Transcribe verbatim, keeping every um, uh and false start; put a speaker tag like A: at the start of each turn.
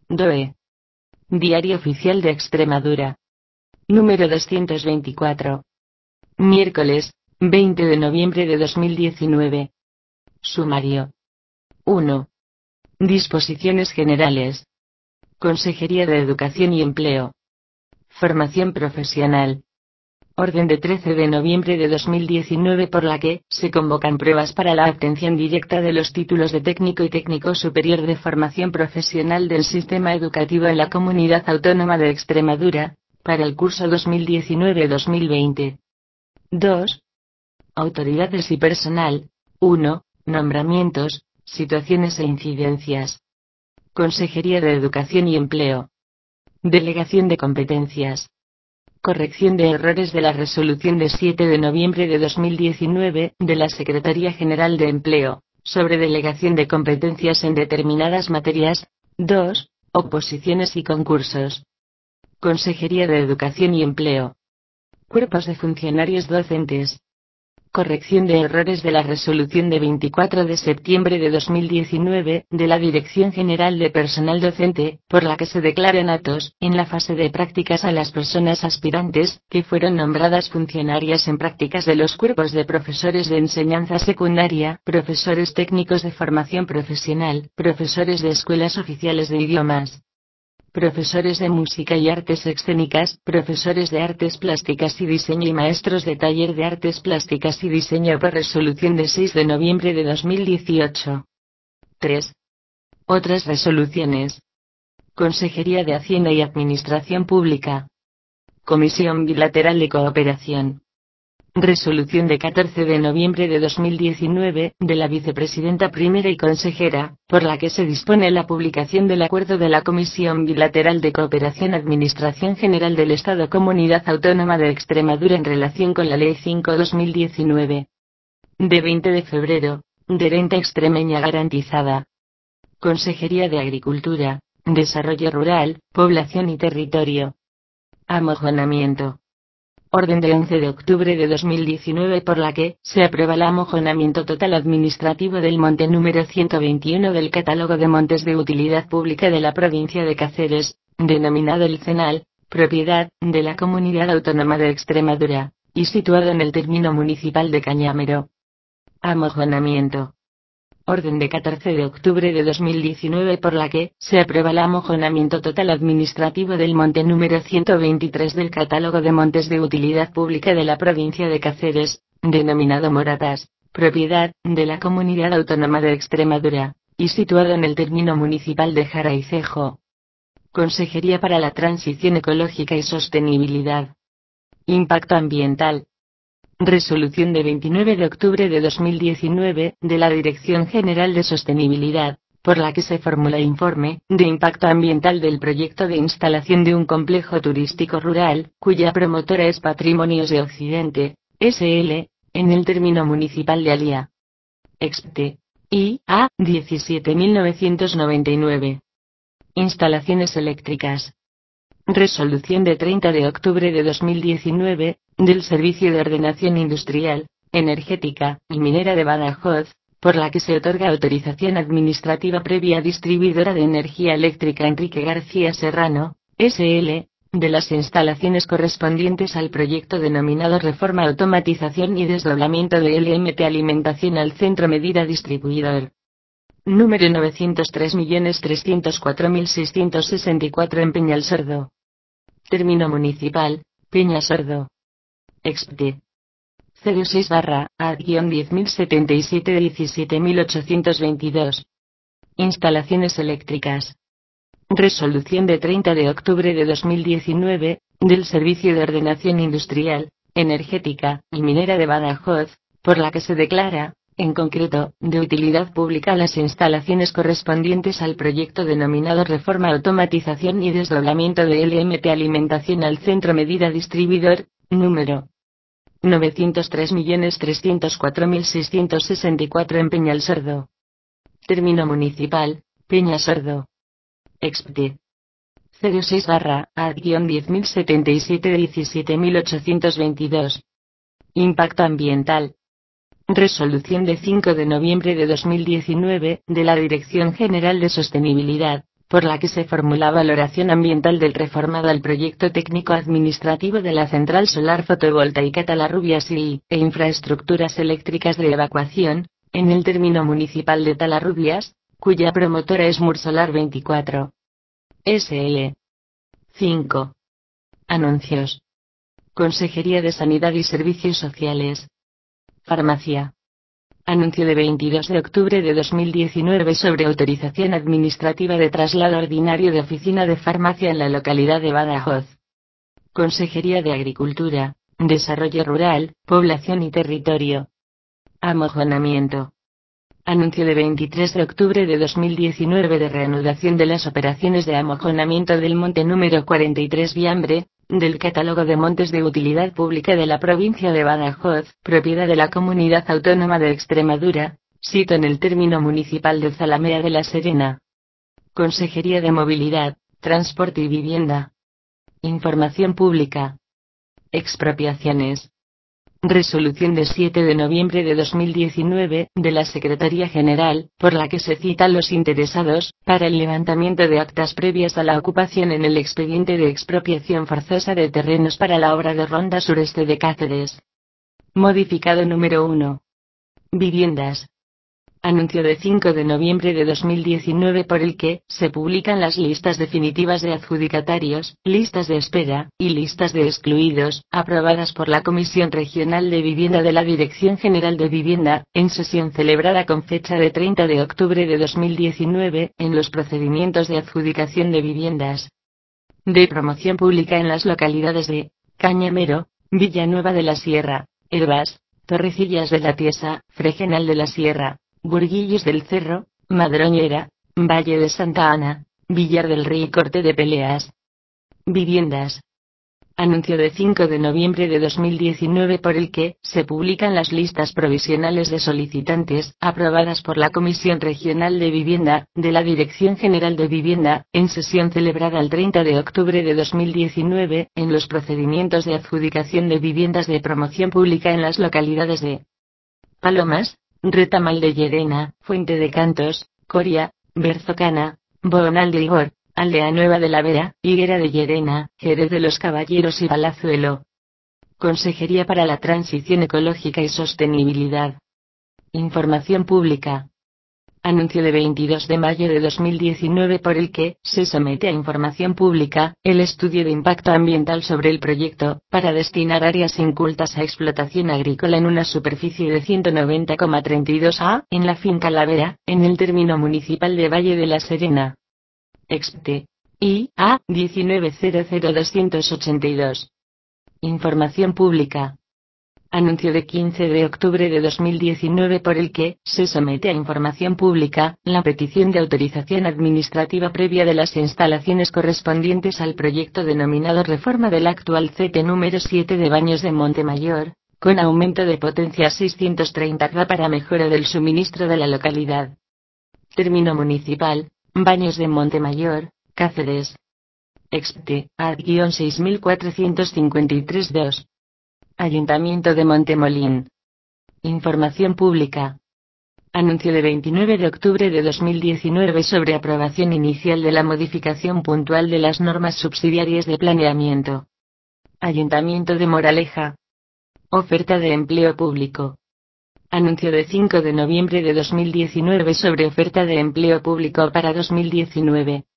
A: D O E. Diario Oficial de Extremadura. Número doscientos veinticuatro. Miércoles, veinte de noviembre de dos mil diecinueve. Sumario. uno. Disposiciones generales. Consejería de Educación y Empleo. Formación profesional. Orden de trece de noviembre de dos mil diecinueve por la que se convocan pruebas para la obtención directa de los títulos de técnico y técnico superior de formación profesional del sistema educativo en la Comunidad Autónoma de Extremadura, para el curso dos mil diecinueve dos mil veinte. dos. Autoridades y personal. uno. Nombramientos, situaciones e incidencias. Consejería de Educación y Empleo. Delegación de competencias. Corrección de errores de la resolución de siete de noviembre de dos mil diecinueve de la Secretaría General de Empleo, sobre delegación de competencias en determinadas materias. dos. Oposiciones y concursos. Consejería de Educación y Empleo. Cuerpos de funcionarios docentes. Corrección de errores de la resolución de veinticuatro de septiembre de dos mil diecinueve de la Dirección General de Personal Docente, por la que se declaran aptos, en la fase de prácticas a las personas aspirantes, que fueron nombradas funcionarias en prácticas de los cuerpos de profesores de enseñanza secundaria, profesores técnicos de formación profesional, profesores de escuelas oficiales de idiomas, profesores de música y artes escénicas, profesores de artes plásticas y diseño y maestros de taller de artes plásticas y diseño por resolución de seis de noviembre de dos mil dieciocho. tres. Otras resoluciones. Consejería de Hacienda y Administración Pública. Comisión Bilateral de Cooperación. Resolución de catorce de noviembre de dos mil diecinueve, de la Vicepresidenta Primera y Consejera, por la que se dispone la publicación del acuerdo de la Comisión Bilateral de Cooperación Administración General del Estado Comunidad Autónoma de Extremadura en relación con la Ley cinco barra dos mil diecinueve. De veinte de febrero, de Renta Extremeña Garantizada. Consejería de Agricultura, Desarrollo Rural, Población y Territorio. Amojonamiento. Orden de once de octubre de dos mil diecinueve por la que se aprueba el amojonamiento total administrativo del monte número ciento veintiuno del Catálogo de Montes de Utilidad Pública de la provincia de Cáceres, denominado el Cenal, propiedad de la Comunidad Autónoma de Extremadura, y situado en el término municipal de Cañamero. Amojonamiento. Orden de catorce de octubre de dos mil diecinueve por la que se aprueba el amojonamiento total administrativo del monte número ciento veintitrés del Catálogo de Montes de Utilidad Pública de la provincia de Cáceres, denominado Moratas, propiedad de la Comunidad Autónoma de Extremadura, y situado en el término municipal de Jara y Cejo. Consejería para la Transición Ecológica y Sostenibilidad. Impacto ambiental. Resolución de veintinueve de octubre de dos mil diecinueve, de la Dirección General de Sostenibilidad, por la que se formula informe de impacto ambiental del proyecto de instalación de un complejo turístico rural, cuya promotora es Patrimonios de Occidente, S L, en el término municipal de Alía. Expte. I A diecisiete mil novecientos noventa y nueve. Instalaciones eléctricas. Resolución de treinta de octubre de dos mil diecinueve, del Servicio de Ordenación Industrial, Energética y Minera de Badajoz, por la que se otorga autorización administrativa previa a distribuidora de energía eléctrica Enrique García Serrano, S L, de las instalaciones correspondientes al proyecto denominado Reforma Automatización y Desdoblamiento de L M T Alimentación al Centro Medida Distribuidor. Número novecientos tres millones trescientos cuatro mil seiscientos sesenta y cuatro en Peñalsordo. Término municipal, Peñasordo. Expte. cero seis barra A diez mil setenta y siete de diecisiete mil ochocientos veintidós. Instalaciones eléctricas. Resolución de treinta de octubre de dos mil diecinueve, del Servicio de Ordenación Industrial, Energética y Minera de Badajoz, por la que se declara, en concreto, de utilidad pública las instalaciones correspondientes al proyecto denominado Reforma Automatización y Desdoblamiento de L M T Alimentación al Centro Medida Distribuidor, número novecientos tres millones trescientos cuatro mil seiscientos sesenta y cuatro en Peñalsordo. Término municipal, Peñasordo. Expte. cero seis barra A diez mil setenta y siete de diecisiete mil ochocientos veintidós. Impacto ambiental. Resolución de cinco de noviembre de dos mil diecinueve, de la Dirección General de Sostenibilidad, por la que se formula valoración ambiental del reformado al proyecto técnico-administrativo de la central solar fotovoltaica Talarrubias y, e infraestructuras eléctricas de evacuación, en el término municipal de Talarrubias, cuya promotora es Mursolar veinticuatro. S L cinco. Anuncios. Consejería de Sanidad y Servicios Sociales. Farmacia. Anuncio de veintidós de octubre de dos mil diecinueve sobre autorización administrativa de traslado ordinario de oficina de farmacia en la localidad de Badajoz. Consejería de Agricultura, Desarrollo Rural, Población y Territorio. Amojonamiento. Anuncio de veintitrés de octubre de dos mil diecinueve de reanudación de las operaciones de amojonamiento del monte número cuarenta y tres Viambre, del catálogo de montes de utilidad pública de la provincia de Badajoz, propiedad de la Comunidad Autónoma de Extremadura, sito en el término municipal de Zalamea de la Serena. Consejería de Movilidad, Transporte y Vivienda. Información pública. Expropiaciones. Resolución de siete de noviembre de dos mil diecinueve, de la Secretaría General, por la que se cita a los interesados, para el levantamiento de actas previas a la ocupación en el expediente de expropiación forzosa de terrenos para la obra de Ronda Sureste de Cáceres. Modificado número uno. Viviendas. Anuncio de cinco de noviembre de dos mil diecinueve por el que se publican las listas definitivas de adjudicatarios, listas de espera, y listas de excluidos, aprobadas por la Comisión Regional de Vivienda de la Dirección General de Vivienda, en sesión celebrada con fecha de treinta de octubre de dos mil diecinueve, en los procedimientos de adjudicación de viviendas de promoción pública en las localidades de Cañamero, Villanueva de la Sierra, Hervás, Torrecillas de la Tiesa, Fregenal de la Sierra, Burguillos del Cerro, Madroñera, Valle de Santa Ana, Villar del Rey y Corte de Peleas. Viviendas. Anuncio de cinco de noviembre de dos mil diecinueve por el que se publican las listas provisionales de solicitantes, aprobadas por la Comisión Regional de Vivienda, de la Dirección General de Vivienda, en sesión celebrada el treinta de octubre de dos mil diecinueve, en los procedimientos de adjudicación de viviendas de promoción pública en las localidades de Palomas, Retamal de Llerena, Fuente de Cantos, Coria, Berzocana, Bonal de Igor, Aldea Nueva de la Vera, Higuera de Llerena, Jerez de los Caballeros y Palazuelo. Consejería para la Transición Ecológica y Sostenibilidad. Información pública. Anuncio de veintidós de mayo de dos mil diecinueve por el que se somete a información pública el estudio de impacto ambiental sobre el proyecto, para destinar áreas incultas a explotación agrícola en una superficie de ciento noventa coma treinta y dos a, en la finca La Vera, en el término municipal de Valle de la Serena. Expte. I A diecinueve cero cero doscientos ochenta y dos. Información pública. Anuncio de quince de octubre de dos mil diecinueve por el que se somete a información pública la petición de autorización administrativa previa de las instalaciones correspondientes al proyecto denominado Reforma del actual C T número siete de Baños de Montemayor, con aumento de potencia a seiscientos treinta kilovatios para mejora del suministro de la localidad. Término municipal, Baños de Montemayor, Cáceres. Expte. A D seis mil cuatrocientos cincuenta y tres dos. Ayuntamiento de Montemolín. Información pública. Anuncio de veintinueve de octubre de dos mil diecinueve sobre aprobación inicial de la modificación puntual de las normas subsidiarias de planeamiento. Ayuntamiento de Moraleja. Oferta de empleo público. Anuncio de cinco de noviembre de dos mil diecinueve sobre oferta de empleo público para dos mil diecinueve.